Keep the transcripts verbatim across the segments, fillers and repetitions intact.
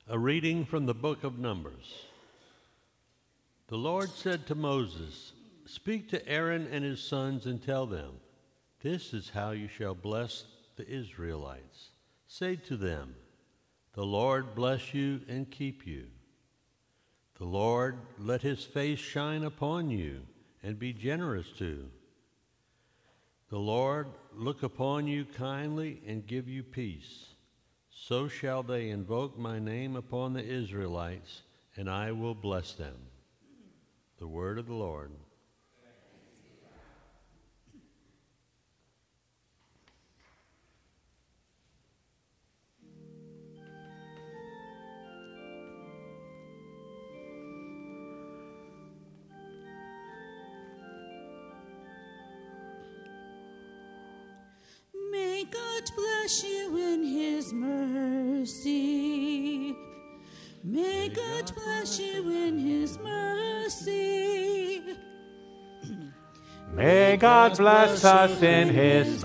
A reading from the book of Numbers. The Lord said to Moses, "Speak to Aaron and his sons and tell them, this is how you shall bless the Israelites. Say to them, the Lord bless you and keep you. The Lord let his face shine upon you and be generous to you. The Lord look upon you kindly and give you peace. So shall they invoke my name upon the Israelites, and I will bless them." The word of the Lord. May God bless you in his mercy. May God bless you in his mercy. May God bless us in his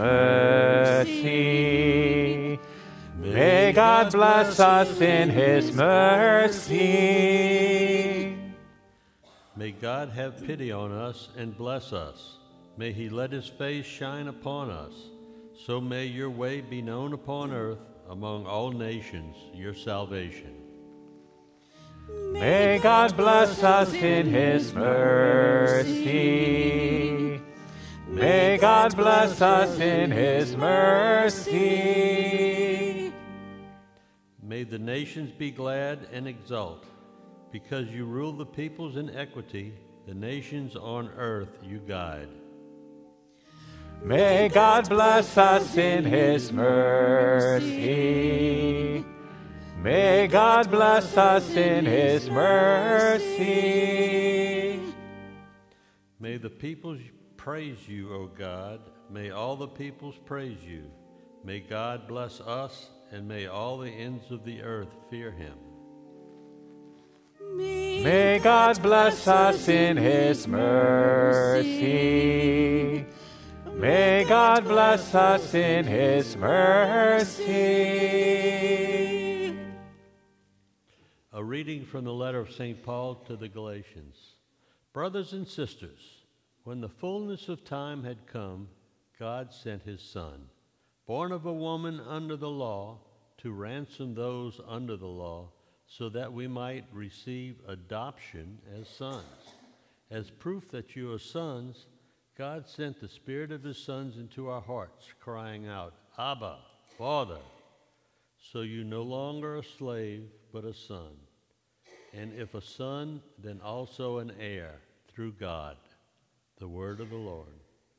mercy. May God bless us in his mercy. May God have pity on us and bless us. May he let his face shine upon us. So may your way be known upon earth among all nations, your salvation. May God bless us in his mercy. May God bless us in his mercy. May the nations be glad and exult, because you rule the peoples in equity, the nations on earth you guide. May God bless us in his mercy. May God bless us in his mercy. May the peoples praise you, O God. May all the peoples praise you. May God bless us, and may all the ends of the earth fear him. May God bless us in his mercy. May God bless us in his mercy. A reading from the letter of Saint Paul to the Galatians. Brothers and sisters, when the fullness of time had come, God sent his Son, born of a woman under the law, to ransom those under the law, so that we might receive adoption as sons. As proof that you are sons, God sent the Spirit of his sons into our hearts, crying out, "Abba, Father." So you no longer a slave, but a son. And if a son, then also an heir through God. The word of the Lord.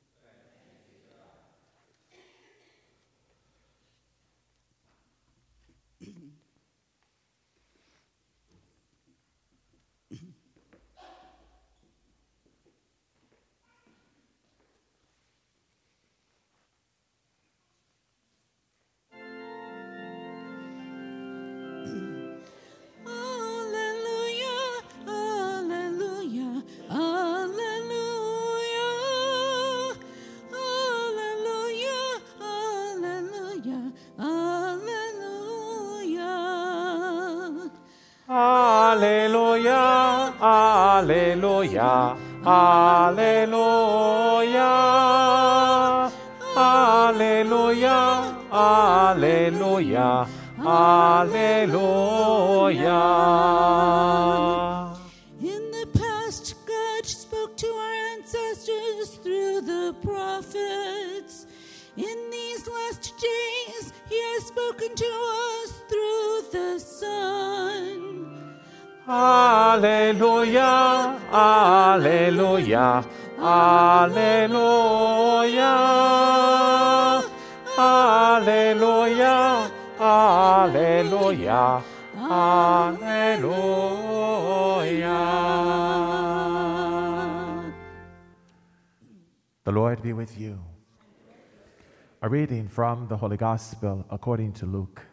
Alleluia, alleluia, alleluia, alleluia, alleluia, alleluia. In the past, God spoke to our ancestors through the prophets. In these last days, he has spoken to us through the Son. Alleluia, alleluia, alleluia, alleluia, alleluia, alleluia. The Lord be with you. A reading from the Holy Gospel according to Luke.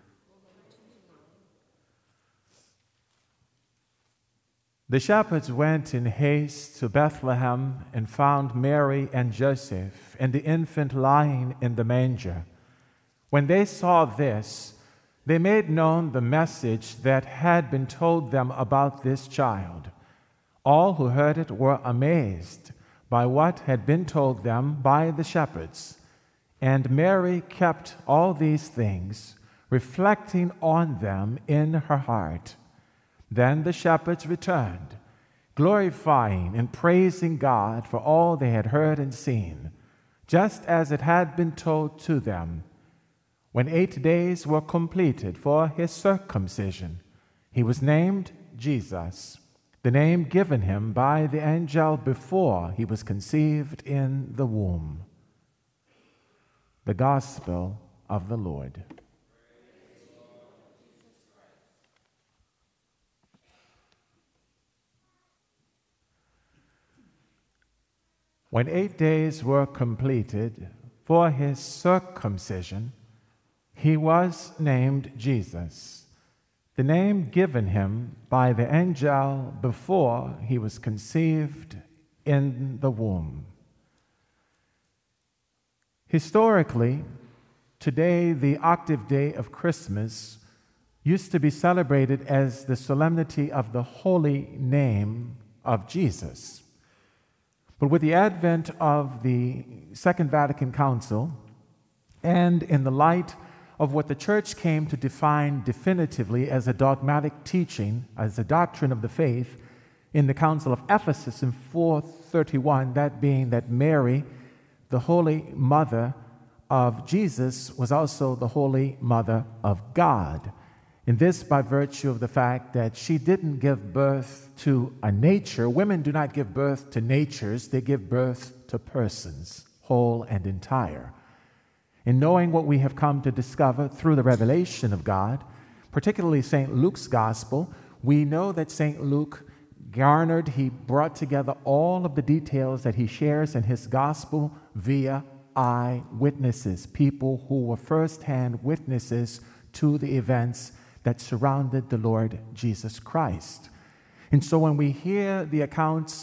The shepherds went in haste to Bethlehem and found Mary and Joseph and the infant lying in the manger. When they saw this, they made known the message that had been told them about this child. All who heard it were amazed by what had been told them by the shepherds. And Mary kept all these things, reflecting on them in her heart. Then the shepherds returned, glorifying and praising God for all they had heard and seen, just as it had been told to them. When eight days were completed for his circumcision, he was named Jesus, the name given him by the angel before he was conceived in the womb. The Gospel of the Lord. When eight days were completed for his circumcision, he was named Jesus, the name given him by the angel before he was conceived in the womb. Historically, today, the octave day of Christmas used to be celebrated as the solemnity of the holy name of Jesus. But with the advent of the Second Vatican Council, and in the light of what the Church came to define definitively as a dogmatic teaching, as a doctrine of the faith, in the Council of Ephesus in four thirty-one, that being that Mary, the Holy Mother of Jesus, was also the Holy Mother of God. And this by virtue of the fact that she didn't give birth to a nature. Women do not give birth to natures, they give birth to persons, whole and entire. In knowing what we have come to discover through the revelation of God, particularly Saint Luke's Gospel, we know that Saint Luke garnered, he brought together all of the details that he shares in his Gospel via eyewitnesses, people who were first-hand witnesses to the events that surrounded the Lord Jesus Christ. And so when we hear the accounts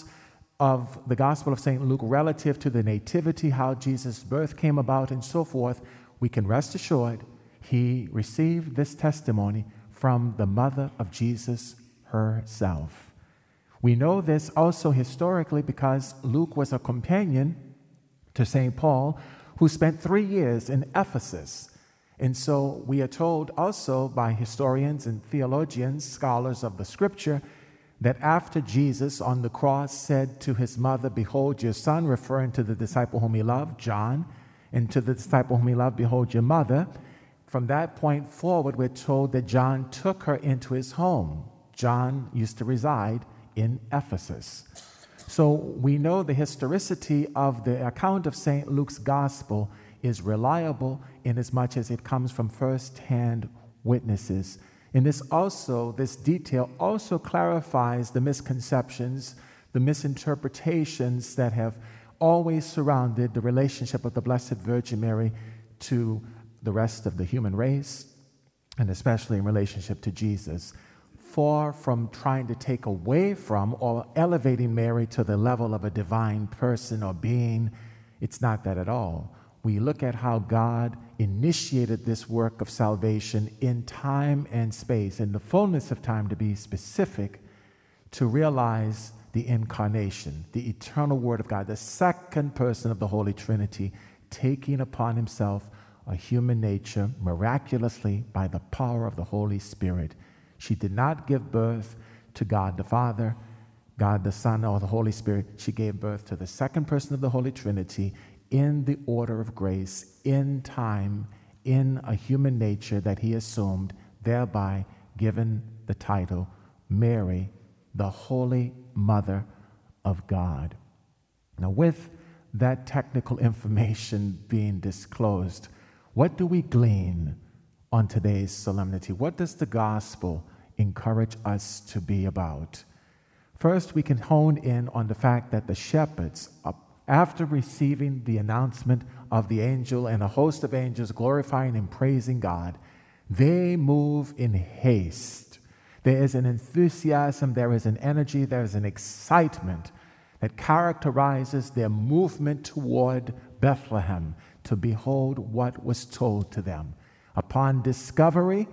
of the Gospel of Saint Luke relative to the nativity, how Jesus' birth came about and so forth, we can rest assured he received this testimony from the mother of Jesus herself. We know this also historically because Luke was a companion to Saint Paul, who spent three years in Ephesus. And so we are told also by historians and theologians, scholars of the Scripture, that after Jesus on the cross said to his mother, "Behold your son," referring to the disciple whom he loved, John, and to the disciple whom he loved, "Behold your mother," from that point forward, we're told that John took her into his home. John used to reside in Ephesus. So we know the historicity of the account of Saint Luke's Gospel is reliable inasmuch as it comes from first-hand witnesses. And this also, this detail also clarifies the misconceptions, the misinterpretations that have always surrounded the relationship of the Blessed Virgin Mary to the rest of the human race, and especially in relationship to Jesus. Far from trying to take away from or elevating Mary to the level of a divine person or being, it's not that at all. We look at how God initiated this work of salvation in time and space, in the fullness of time to be specific, to realize the incarnation, the eternal Word of God, the second person of the Holy Trinity, taking upon himself a human nature miraculously by the power of the Holy Spirit. She did not give birth to God the Father, God the Son, or the Holy Spirit. She gave birth to the second person of the Holy Trinity in the order of grace, in time, in a human nature that he assumed, thereby given the title Mary, the Holy Mother of God. Now, with that technical information being disclosed, what do we glean on today's solemnity? What does the gospel encourage us to be about? First, we can hone in on the fact that the shepherds, after receiving the announcement of the angel and a host of angels glorifying and praising God, they move in haste. There is an enthusiasm, there is an energy, there is an excitement that characterizes their movement toward Bethlehem to behold what was told to them. Upon discovery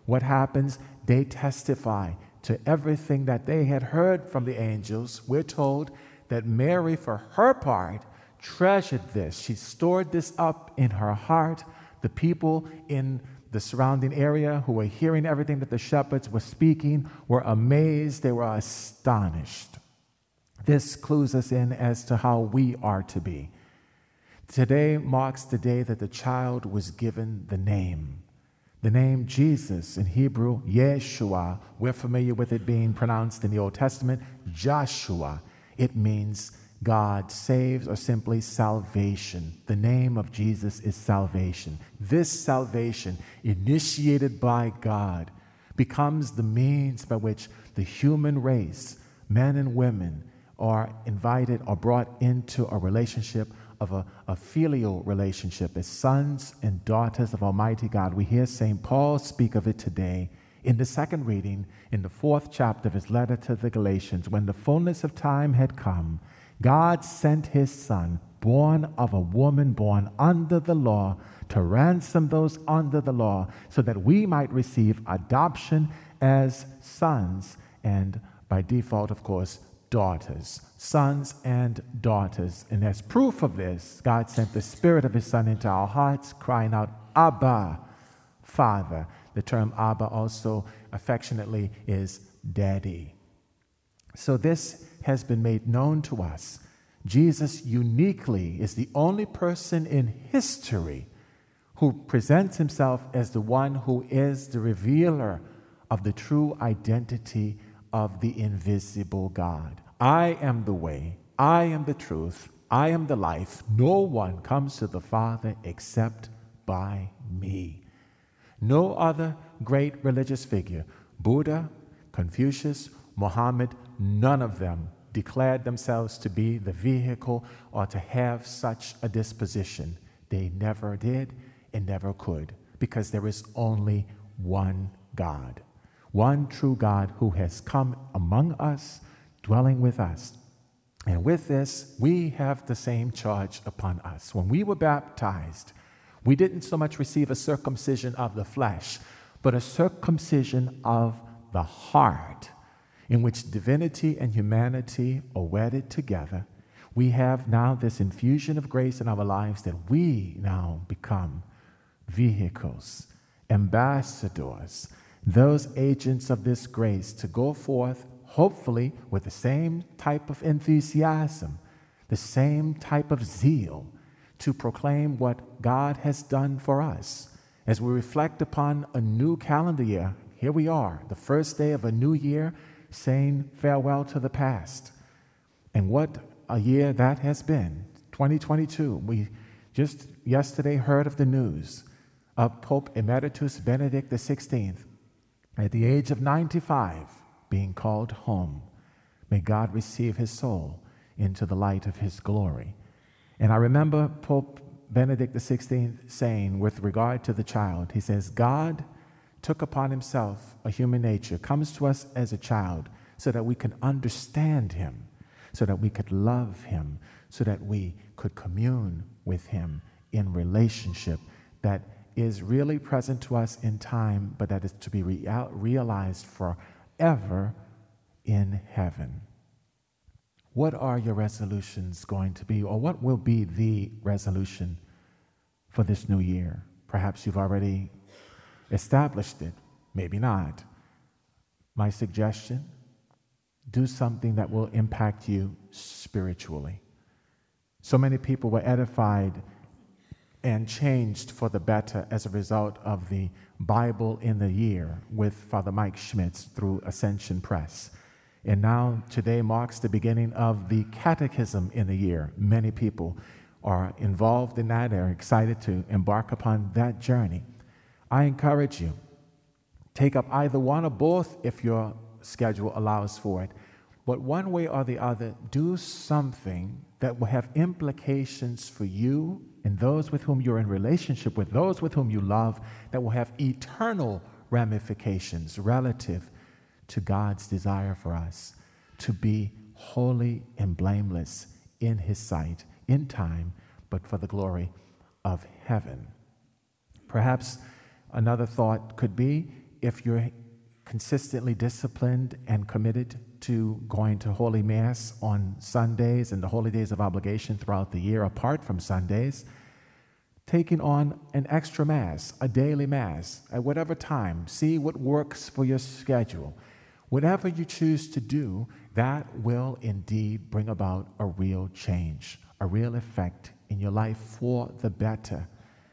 what happens? They testify to everything that they had heard from the angels. We're told that Mary, for her part, treasured this. She stored this up in her heart. The people in the surrounding area who were hearing everything that the shepherds were speaking were amazed. They were astonished. This clues us in as to how we are to be. Today marks the day that the child was given the name. The name Jesus, in Hebrew, Yeshua. We're familiar with it being pronounced in the Old Testament, Joshua. It means God saves, or simply salvation. The name of Jesus is salvation. This salvation, initiated by God, becomes the means by which the human race, men and women, are invited or brought into a relationship of a, a filial relationship as sons and daughters of Almighty God. We hear Saint Paul speak of it today in the second reading in the fourth chapter of his letter to the Galatians. When the fullness of time had come, God sent his Son, born of a woman born under the law, to ransom those under the law, so that we might receive adoption as sons, and by default, of course, daughters, sons and daughters. And as proof of this, God sent the Spirit of his Son into our hearts, crying out, Abba, Father. The term Abba also affectionately is Daddy. So this has been made known to us. Jesus uniquely is the only person in history who presents himself as the one who is the revealer of the true identity of the invisible God. I am the way, I am the truth, I am the life. No one comes to the Father except by me. No other great religious figure, Buddha, Confucius, Muhammad, none of them declared themselves to be the vehicle or to have such a disposition. They never did and never could, because there is only one God. One true God who has come among us, dwelling with us. And with this, we have the same charge upon us. When we were baptized, we didn't so much receive a circumcision of the flesh, but a circumcision of the heart, in which divinity and humanity are wedded together. We have now this infusion of grace in our lives that we now become vehicles, ambassadors, those agents of this grace to go forth, hopefully with the same type of enthusiasm, the same type of zeal, to proclaim what God has done for us. As we reflect upon a new calendar year, here we are, the first day of a new year, saying farewell to the past. And what a year that has been, twenty twenty-two. We just yesterday heard of the news of Pope Emeritus Benedict the sixteenth, at the age of ninety-five, being called home. May God receive his soul into the light of his glory. And I remember Pope Benedict the sixteenth saying with regard to the child, he says, God took upon himself a human nature, comes to us as a child, so that we can understand him, so that we could love him, so that we could commune with him in relationship that is really present to us in time, but that is to be real, realized forever in heaven. What are your resolutions going to be, or what will be the resolution for this new year? Perhaps you've already established it, maybe not. My suggestion, do something that will impact you spiritually. So many people were edified and changed for the better as a result of the Bible in the Year with Father Mike Schmitz through Ascension Press. And now today marks the beginning of the Catechism in the Year. Many people are involved in that, are excited to embark upon that journey. I encourage you, take up either one or both if your schedule allows for it. But one way or the other, do something that will have implications for you and those with whom you're in relationship with, those with whom you love, that will have eternal ramifications relative to God's desire for us to be holy and blameless in his sight, in time, but for the glory of heaven. Perhaps another thought could be, if you're consistently disciplined and committed to going to Holy Mass on Sundays and the holy days of obligation throughout the year, apart from Sundays, taking on an extra Mass, a daily Mass, at whatever time. See what works for your schedule. Whatever you choose to do, that will indeed bring about a real change, a real effect in your life for the better.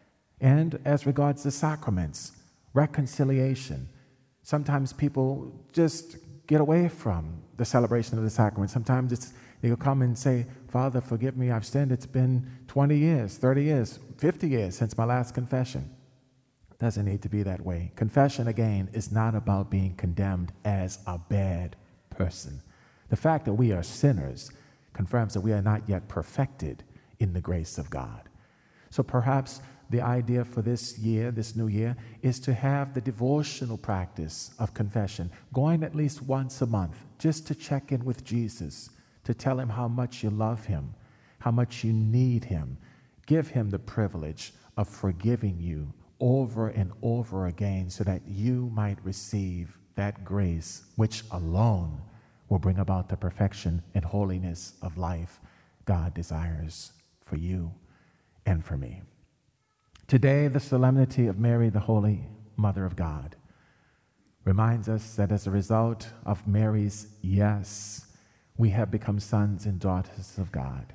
And as regards the sacraments, reconciliation. Sometimes people just get away from the celebration of the sacrament. Sometimes it's they'll come and say, Father, forgive me, I've sinned. It's been twenty years, thirty years, fifty years since my last confession. It doesn't need to be that way. Confession, again, is not about being condemned as a bad person. The fact that we are sinners confirms that we are not yet perfected in the grace of God. So perhaps the idea for this year, this new year, is to have the devotional practice of confession, going at least once a month, just to check in with Jesus, to tell him how much you love him, how much you need him. Give him the privilege of forgiving you over and over again so that you might receive that grace which alone will bring about the perfection and holiness of life God desires for you and for me. Today, the solemnity of Mary, the Holy Mother of God, reminds us that as a result of Mary's yes, we have become sons and daughters of God.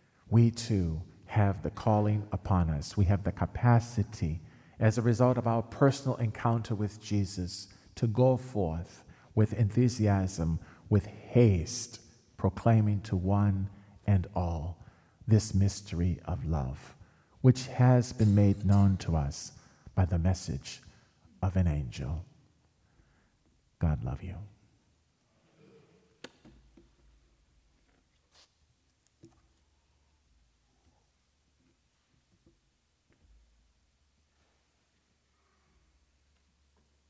We too have the calling upon us. We have the capacity, as a result of our personal encounter with Jesus, to go forth with enthusiasm, with haste, proclaiming to one and all this mystery of love, which has been made known to us by the message of an angel. God love you.